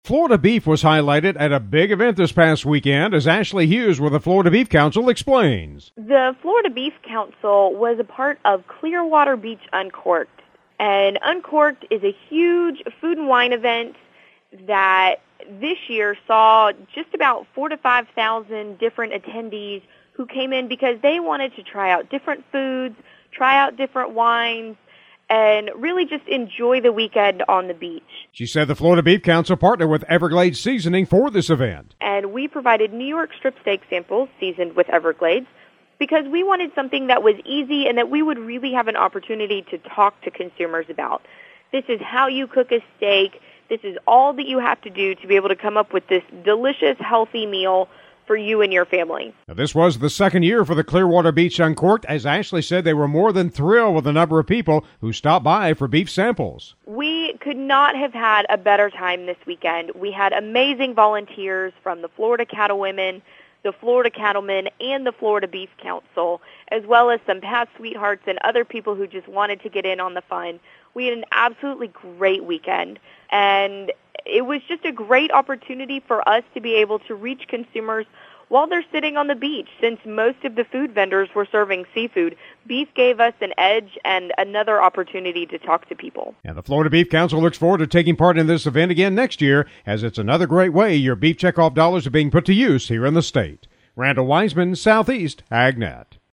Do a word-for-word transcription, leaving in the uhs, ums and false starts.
Florida beef was highlighted at a big event this past weekend, as Ashley Hughes with the Florida Beef Council explains. The Florida Beef Council was a part of Clearwater Beach Uncorked. And Uncorked is a huge food and wine event that this year saw just about four to five thousand different attendees who came in because they wanted to try out different foods, try out different wines, and really just enjoy the weekend on the beach. She said the Florida Beef Council partnered with Everglades Seasoning for this event. And we provided New York strip steak samples seasoned with Everglades because we wanted something that was easy and that we would really have an opportunity to talk to consumers about. This is how you cook a steak. This is all that you have to do to be able to come up with this delicious, healthy meal for you and your family. Now, this was the second year for the Clearwater Beach Uncorked. As Ashley said, they were more than thrilled with the number of people who stopped by for beef samples. We could not have had a better time this weekend. We had amazing volunteers from the Florida Cattlewomen, the Florida Cattlemen, and the Florida Beef Council, as well as some past sweethearts and other people who just wanted to get in on the fun. We had an absolutely great weekend, and it was just a great opportunity for us to be able to reach consumers while they're sitting on the beach. Since most of the food vendors were serving seafood, beef gave us an edge and another opportunity to talk to people. And the Florida Beef Council looks forward to taking part in this event again next year, as it's another great way your beef checkoff dollars are being put to use here in the state. Randall Wiseman, Southeast AgNet.